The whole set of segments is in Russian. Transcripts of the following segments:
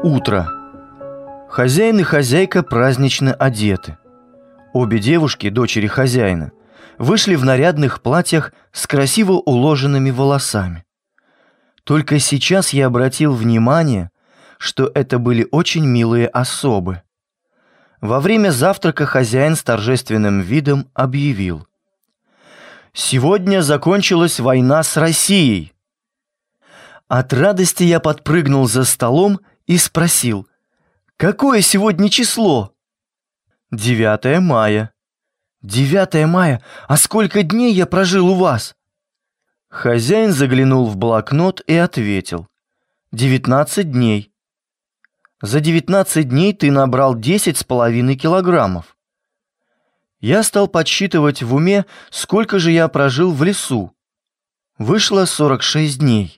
Утро. Хозяин и хозяйка празднично одеты. Обе девушки, дочери хозяина, вышли в нарядных платьях с красиво уложенными волосами. Только сейчас я обратил внимание, что это были очень милые особы. Во время завтрака хозяин с торжественным видом объявил: «Сегодня закончилась война с Россией». От радости я подпрыгнул за столом и спросил: «Какое сегодня число?» 9 мая. 9 мая? А сколько дней я прожил у вас? Хозяин заглянул в блокнот и ответил: 19 дней. За 19 дней ты набрал 10,5 килограммов. Я стал подсчитывать в уме, сколько же я прожил в лесу. Вышло 46 дней.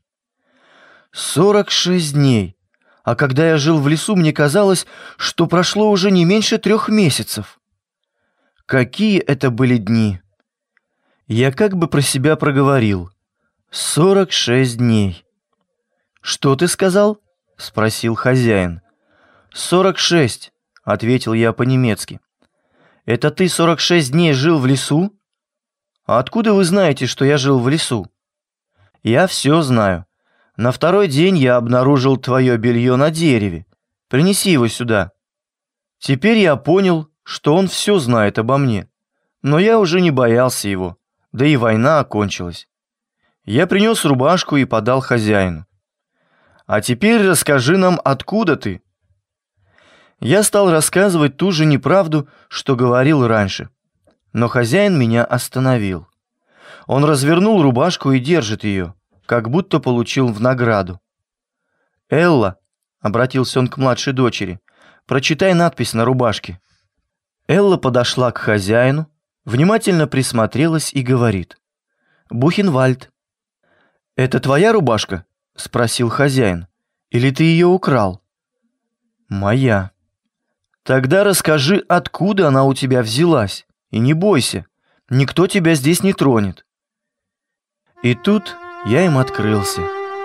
46 дней. А когда я жил в лесу, мне казалось, что прошло уже не меньше 3 месяцев. Какие это были дни! Я как бы про себя проговорил: 46 дней. «Что ты сказал?» — спросил хозяин. 46, — ответил я по-немецки. «Это ты 46 дней жил в лесу?» «А откуда вы знаете, что я жил в лесу?» «Я все знаю. На второй день я обнаружил твое белье на дереве. Принеси его сюда». Теперь я понял, что он все знает обо мне. Но я уже не боялся его, да и война окончилась. Я принес рубашку и подал хозяину. «А теперь расскажи нам, откуда ты?» Я стал рассказывать ту же неправду, что говорил раньше. Но хозяин меня остановил. Он развернул рубашку и держит ее, как будто получил в награду. «Элла», — обратился он к младшей дочери, — «прочитай надпись на рубашке». Элла подошла к хозяину, внимательно присмотрелась и говорит: «Бухенвальд». «Это твоя рубашка?» — спросил хозяин. «Или ты ее украл?» «Моя». «Тогда расскажи, откуда она у тебя взялась, и не бойся, никто тебя здесь не тронет». И тут я им открылся.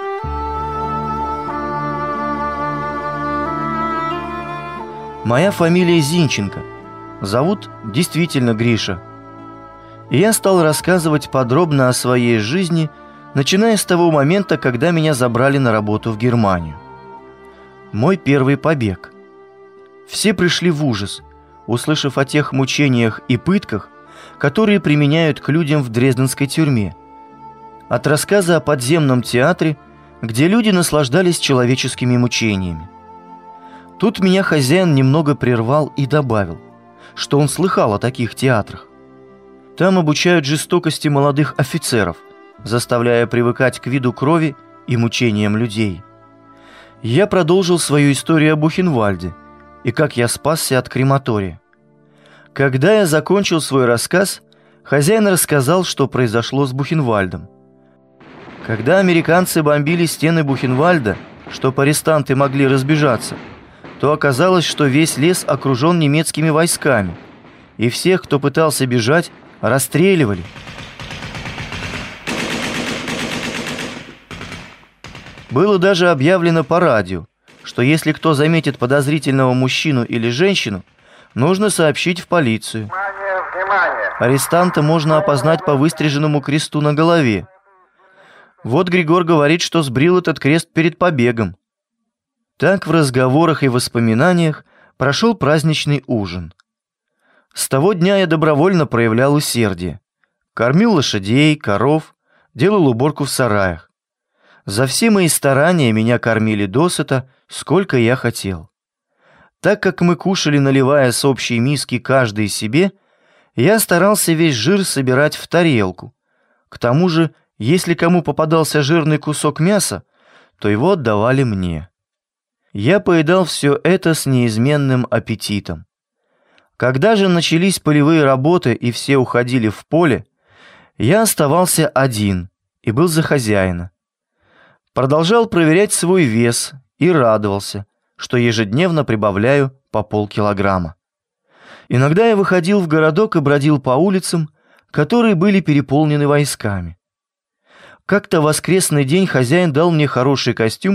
Моя фамилия Зинченко. Зовут действительно Гриша. И я стал рассказывать подробно о своей жизни, начиная с того момента, когда меня забрали на работу в Германию. Мой первый побег. Все пришли в ужас, услышав о тех мучениях и пытках, которые применяют к людям в дрезденской тюрьме. От рассказа о подземном театре, где люди наслаждались человеческими мучениями. Тут меня хозяин немного прервал и добавил, что он слыхал о таких театрах. Там обучают жестокости молодых офицеров, заставляя привыкать к виду крови и мучениям людей. Я продолжил свою историю о Бухенвальде и как я спасся от крематория. Когда я закончил свой рассказ, хозяин рассказал, что произошло с Бухенвальдом. Когда американцы бомбили стены Бухенвальда, чтобы арестанты могли разбежаться, то оказалось, что весь лес окружен немецкими войсками, и всех, кто пытался бежать, расстреливали. Было даже объявлено по радио, что если кто заметит подозрительного мужчину или женщину, нужно сообщить в полицию. Внимание! Арестанта можно опознать по выстриженному кресту на голове. Вот Григор говорит, что сбрил этот крест перед побегом. Так в разговорах и воспоминаниях прошел праздничный ужин. С того дня я добровольно проявлял усердие. Кормил лошадей, коров, делал уборку в сараях. За все мои старания меня кормили досыта, сколько я хотел. Так как мы кушали, наливая с общей миски каждый себе, я старался весь жир собирать в тарелку. К тому же, если кому попадался жирный кусок мяса, то его отдавали мне. Я поедал все это с неизменным аппетитом. Когда же начались полевые работы и все уходили в поле, я оставался один и был за хозяина. Продолжал проверять свой вес и радовался, что ежедневно прибавляю по полкилограмма. Иногда я выходил в городок и бродил по улицам, которые были переполнены войсками. Как-то в воскресный день хозяин дал мне хороший костюм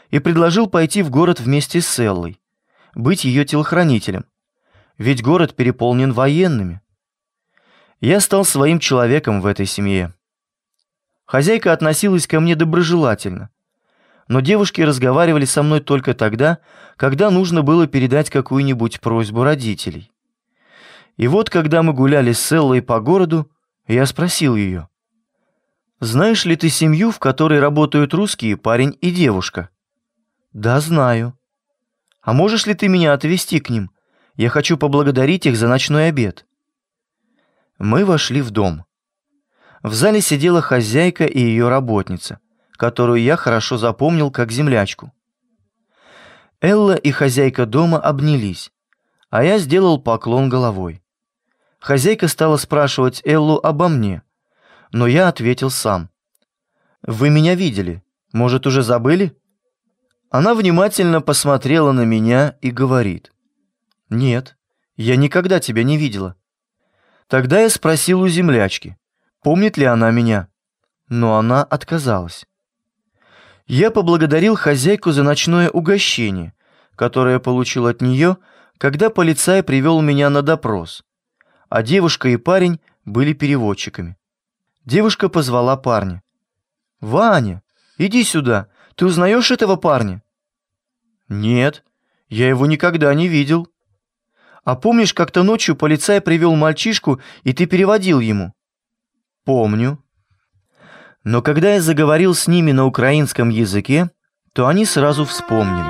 и предложил пойти в город вместе с Эллой, быть ее телохранителем, ведь город переполнен военными. Я стал своим человеком в этой семье. Хозяйка относилась ко мне доброжелательно, но девушки разговаривали со мной только тогда, когда нужно было передать какую-нибудь просьбу родителей. И вот, когда мы гуляли с Эллой по городу, я спросил ее: «Знаешь ли ты семью, в которой работают русские парень и девушка?» «Да, знаю». «А можешь ли ты меня отвезти к ним? Я хочу поблагодарить их за ночной обед». Мы вошли в дом. В зале сидела хозяйка и ее работница, которую я хорошо запомнил как землячку. Элла и хозяйка дома обнялись, а я сделал поклон головой. Хозяйка стала спрашивать Эллу обо мне, но я ответил сам. «Вы меня видели? Может, уже забыли?» Она внимательно посмотрела на меня и говорит: «Нет, я никогда тебя не видела». Тогда я спросил у землячки, помнит ли она меня, но она отказалась. Я поблагодарил хозяйку за ночное угощение, которое получил от нее, когда полицай привел меня на допрос, а девушка и парень были переводчиками. Девушка позвала парня. «Ваня, иди сюда, ты узнаешь этого парня?» «Нет, я его никогда не видел». «А помнишь, как-то ночью полицай привел мальчишку, и ты переводил ему?» «Помню». Но когда я заговорил с ними на украинском языке, то они сразу вспомнили.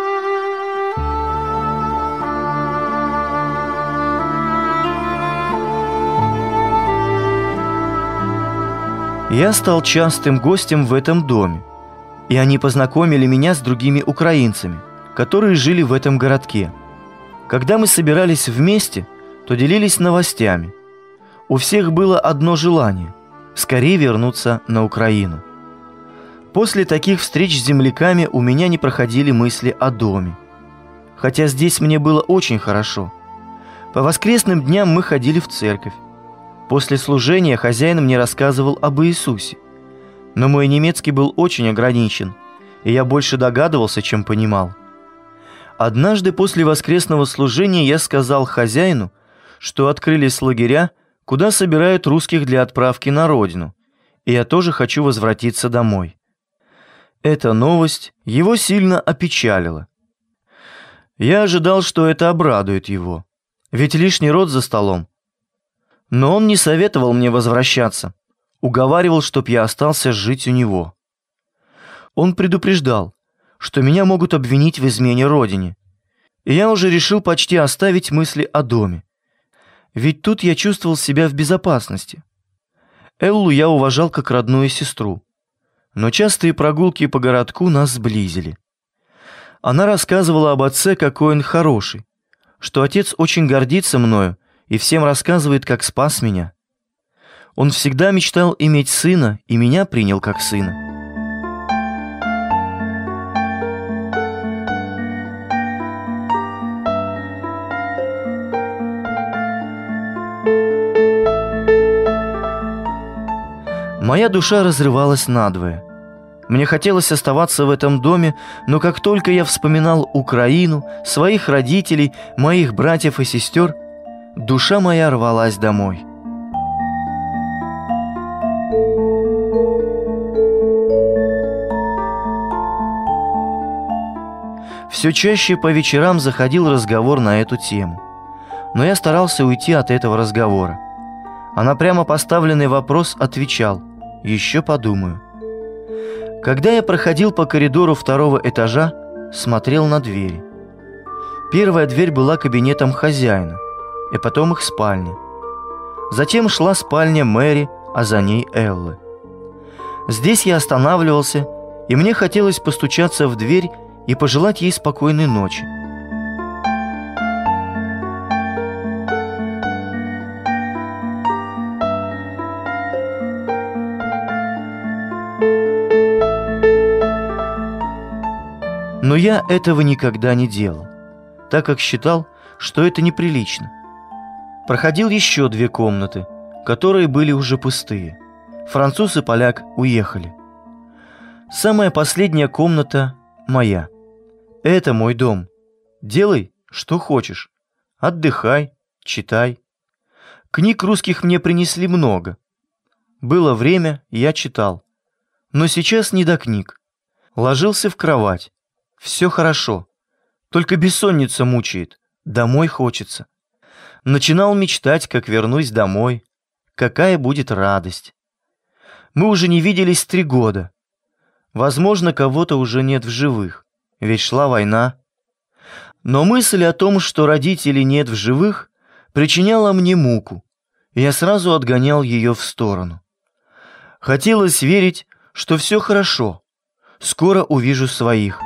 Я стал частым гостем в этом доме, и они познакомили меня с другими украинцами, которые жили в этом городке. Когда мы собирались вместе, то делились новостями. У всех было одно желание – скорее вернуться на Украину. После таких встреч с земляками у меня не проходили мысли о доме. Хотя здесь мне было очень хорошо. По воскресным дням мы ходили в церковь. После служения хозяин мне рассказывал об Иисусе. Но мой немецкий был очень ограничен, и я больше догадывался, чем понимал. Однажды после воскресного служения я сказал хозяину, что открылись лагеря, куда собирают русских для отправки на родину, и я тоже хочу возвратиться домой. Эта новость его сильно опечалила. Я ожидал, что это обрадует его, ведь лишний род за столом. Но он не советовал мне возвращаться, уговаривал, чтоб я остался жить у него. Он предупреждал, что меня могут обвинить в измене родине, и я уже решил почти оставить мысли о доме, ведь тут я чувствовал себя в безопасности. Эллу я уважал как родную сестру, но частые прогулки по городку нас сблизили. Она рассказывала об отце, какой он хороший, что отец очень гордится мною и всем рассказывает, как спас меня. Он всегда мечтал иметь сына, и меня принял как сына. Моя душа разрывалась надвое. Мне хотелось оставаться в этом доме, но как только я вспоминал Украину, своих родителей, моих братьев и сестер, душа моя рвалась домой. Все чаще по вечерам заходил разговор на эту тему, но я старался уйти от этого разговора. А на прямо поставленный вопрос отвечал: «Еще подумаю». Когда я проходил по коридору второго этажа, смотрел на двери. Первая дверь была кабинетом хозяина, и потом их спальня. Затем шла спальня Мэри, а за ней Эллы. Здесь я останавливался, и мне хотелось постучаться в дверь и пожелать ей спокойной ночи. Но я этого никогда не делал, так как считал, что это неприлично. Проходил еще 2 комнаты, которые были уже пустые. Француз и поляк уехали. Самая последняя комната моя. Это мой дом. Делай, что хочешь. Отдыхай, читай. Книг русских мне принесли много. Было время, я читал. Но сейчас не до книг. Ложился в кровать. Все хорошо. Только бессонница мучает. Домой хочется. Начинал мечтать, как вернусь домой. Какая будет радость. Мы уже не виделись 3 года. Возможно, кого-то уже нет в живых, ведь шла война. Но мысль о том, что родителей нет в живых, причиняла мне муку, и я сразу отгонял ее в сторону. Хотелось верить, что все хорошо, скоро увижу своих.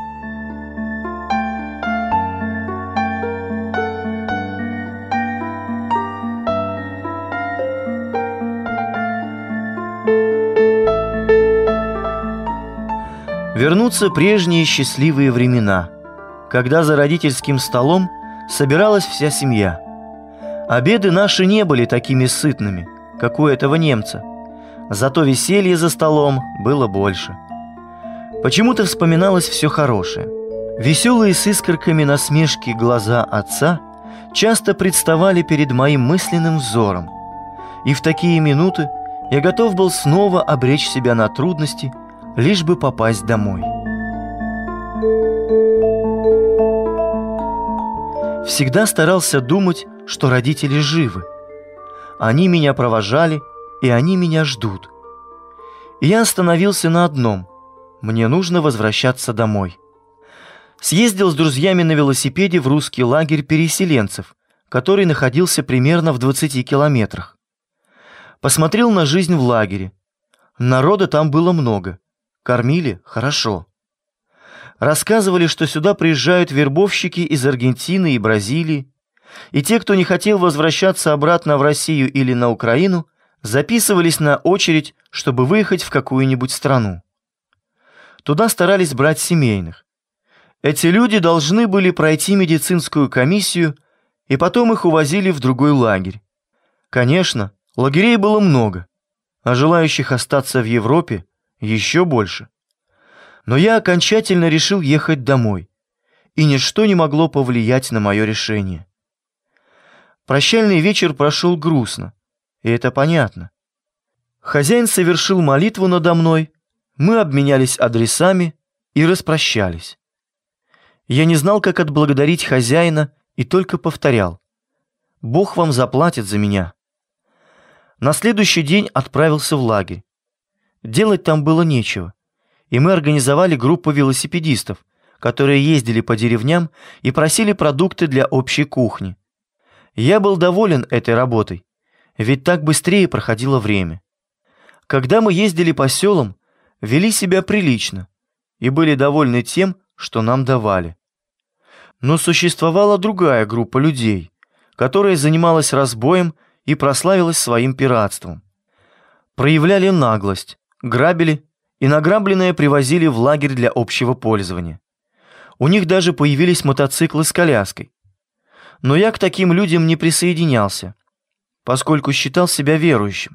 Вернутся прежние счастливые времена, когда за родительским столом собиралась вся семья. Обеды наши не были такими сытными, как у этого немца, зато веселья за столом было больше. Почему-то вспоминалось все хорошее. Веселые с искорками насмешки глаза отца часто представали перед моим мысленным взором, и в такие минуты я готов был снова обречь себя на трудности, лишь бы попасть домой. Всегда старался думать, что родители живы. Они меня провожали, и они меня ждут. И я остановился на одном: мне нужно возвращаться домой. Съездил с друзьями на велосипеде в русский лагерь переселенцев, который находился примерно в 20 километрах. Посмотрел на жизнь в лагере. Народа там было много. Кормили хорошо. Рассказывали, что сюда приезжают вербовщики из Аргентины и Бразилии, и те, кто не хотел возвращаться обратно в Россию или на Украину, записывались на очередь, чтобы выехать в какую-нибудь страну. Туда старались брать семейных. Эти люди должны были пройти медицинскую комиссию, и потом их увозили в другой лагерь. Конечно, лагерей было много, а желающих остаться в Европе еще больше. Но я окончательно решил ехать домой, и ничто не могло повлиять на мое решение. Прощальный вечер прошел грустно, и это понятно. Хозяин совершил молитву надо мной, мы обменялись адресами и распрощались. Я не знал, как отблагодарить хозяина, и только повторял: «Бог вам заплатит за меня». На следующий день отправился в лагерь. Делать там было нечего, и мы организовали группу велосипедистов, которые ездили по деревням и просили продукты для общей кухни. Я был доволен этой работой, ведь так быстрее проходило время. Когда мы ездили по селам, вели себя прилично и были довольны тем, что нам давали. Но существовала другая группа людей, которая занималась разбоем и прославилась своим пиратством. Проявляли наглость, грабили и награбленное привозили в лагерь для общего пользования. У них даже появились мотоциклы с коляской. Но я к таким людям не присоединялся, поскольку считал себя верующим.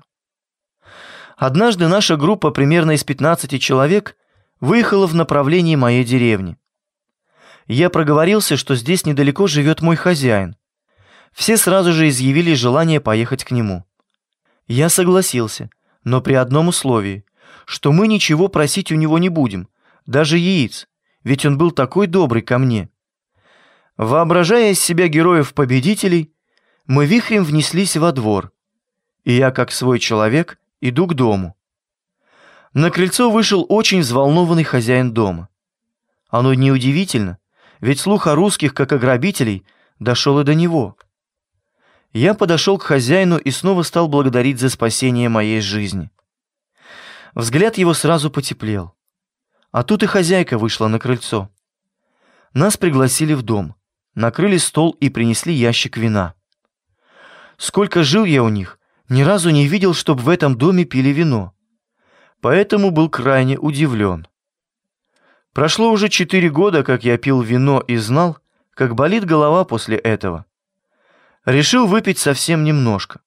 Однажды наша группа, примерно из 15 человек, выехала в направлении моей деревни. Я проговорился, что здесь недалеко живет мой хозяин. Все сразу же изъявили желание поехать к нему. Я согласился, но при одном условии, что мы ничего просить у него не будем, даже яиц, ведь он был такой добрый ко мне. Воображая из себя героев-победителей, мы вихрем внеслись во двор, и я, как свой человек, иду к дому. На крыльцо вышел очень взволнованный хозяин дома. Оно неудивительно, ведь слух о русских, как о грабителей, дошел и до него. Я подошел к хозяину и снова стал благодарить за спасение моей жизни. Взгляд его сразу потеплел. А тут и хозяйка вышла на крыльцо. Нас пригласили в дом, накрыли стол и принесли ящик вина. Сколько жил я у них, ни разу не видел, чтобы в этом доме пили вино. Поэтому был крайне удивлен. Прошло уже 4 года, как я пил вино и знал, как болит голова после этого. Решил выпить совсем немножко.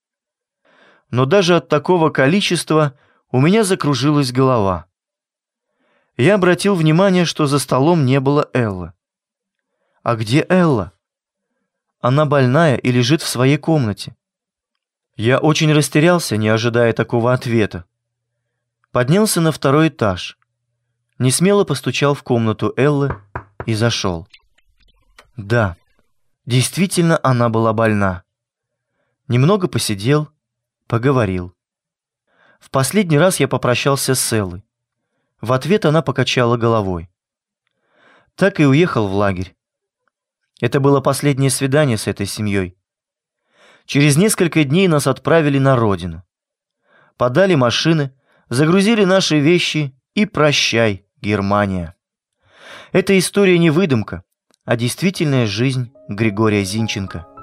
Но даже от такого количества у меня закружилась голова. Я обратил внимание, что за столом не было Эллы. А где Элла? Она больная и лежит в своей комнате. Я очень растерялся, не ожидая такого ответа. Поднялся на второй этаж, несмело постучал в комнату Эллы и зашел. Да, действительно, она была больна. Немного посидел, поговорил. В последний раз я попрощался с Эллой. В ответ она покачала головой. Так и уехал в лагерь. Это было последнее свидание с этой семьей. Через несколько дней нас отправили на родину. Подали машины, загрузили наши вещи и прощай, Германия. Эта история не выдумка, а действительная жизнь Григория Зинченко.